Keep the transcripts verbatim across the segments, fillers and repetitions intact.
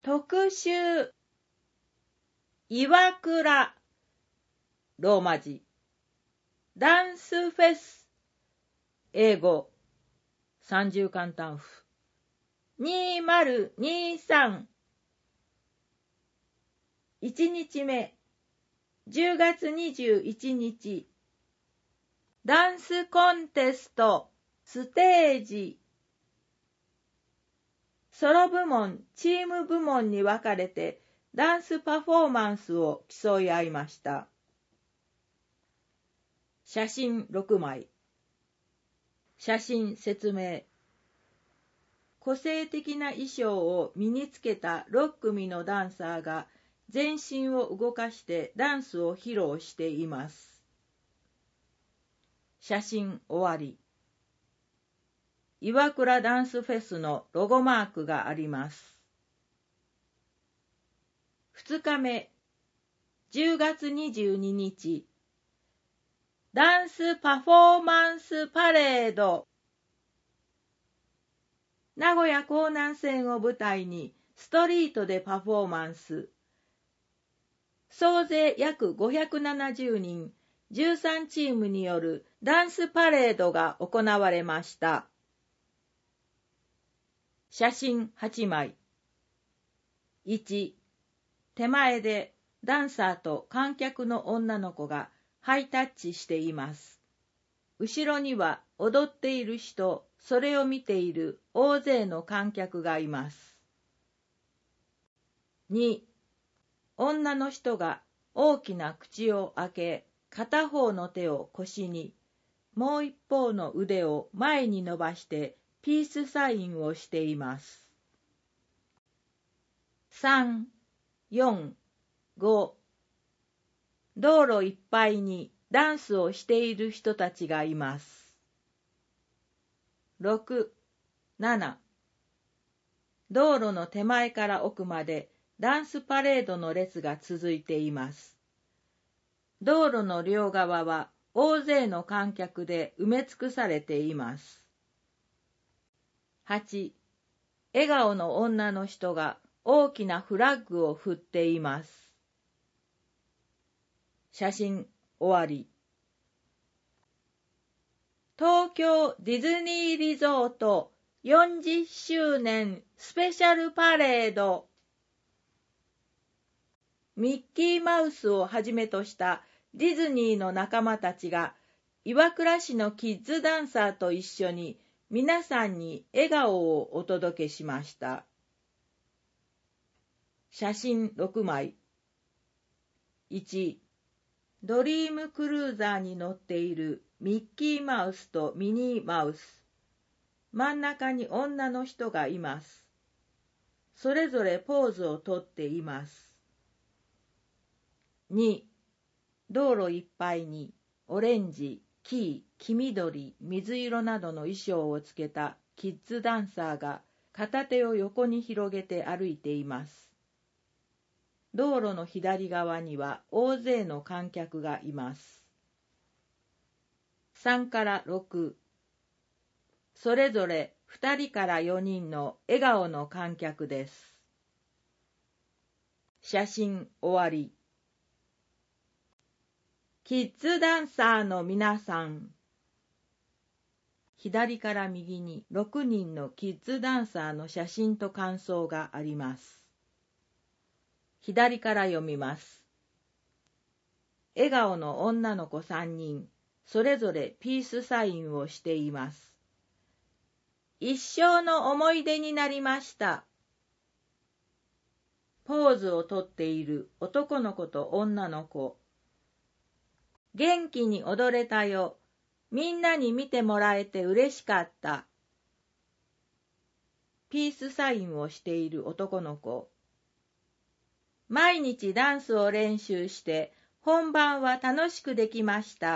特集岩倉ローマ字ダンスフェス英語三重簡単符にせんにじゅうさんいちにちめじゅうがつにじゅういちにちダンスコンテストステージソロ部門、チーム部門に分かれてダンスパフォーマンスを競い合いました。写真ろくまい。写真説明。個性的な衣装を身につけたろっくみのダンサーが全身を動かしてダンスを披露しています。写真終わり。岩倉ダンスフェスのロゴマークがあります。ふつかめ、じゅうがつにじゅうににち、ダンスパフォーマンスパレード。名古屋江南線を舞台にストリートでパフォーマンス。総勢約ごひゃくななじゅうにん、じゅうさんチームによるダンスパレードが行われました。写真はちまい。いち、手前でダンサーと観客の女の子がハイタッチしています。後ろには踊っている人、それを見ている大勢の観客がいます。に、女の人が大きな口を開け、片方の手を腰に、もう一方の腕を前に伸ばしてピースサインをしています。さん、よん、ご道路いっぱいにダンスをしている人たちがいます。ろく、なな道路の手前から奥までダンスパレードの列が続いています。道路の両側は大勢の観客で埋め尽くされています。はち笑顔の女の人が大きなフラッグを振っています。写真終わり。東京ディズニーリゾートよんじゅっしゅうねんスペシャルパレード。ミッキーマウスをはじめとしたディズニーの仲間たちが岩倉市のキッズダンサーと一緒に皆さんに笑顔をお届けしました。写真ろくまい。いち、ドリームクルーザーに乗っているミッキーマウスとミニーマウス。真ん中に女の人がいます。それぞれポーズをとっています。に、道路いっぱいにオレンジ、黄、黄緑、水色などの衣装をつけたキッズダンサーが片手を横に広げて歩いています。道路の左側には大勢の観客がいます。さんからろく、それぞれふたりからよにんの笑顔の観客です。写真終わり。キッズダンサーの皆さん。左から右にろくにんのキッズダンサーの写真と感想があります。左から読みます。笑顔の女の子さんにん、それぞれピースサインをしています。一生の思い出になりました。ポーズをとっている男の子と女の子。元気に踊れたよ。みんなに見てもらえて嬉しかった。ピースサインをしている男の子。毎日ダンスを練習して本番は楽しくできました。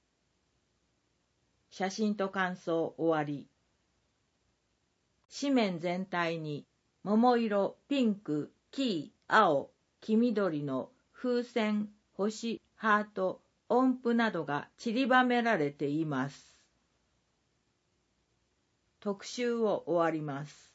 写真と感想終わり。紙面全体に桃色、ピンク、黄、青、黄緑の風船、星、ハート、音符などが散りばめられています。特集を終わります。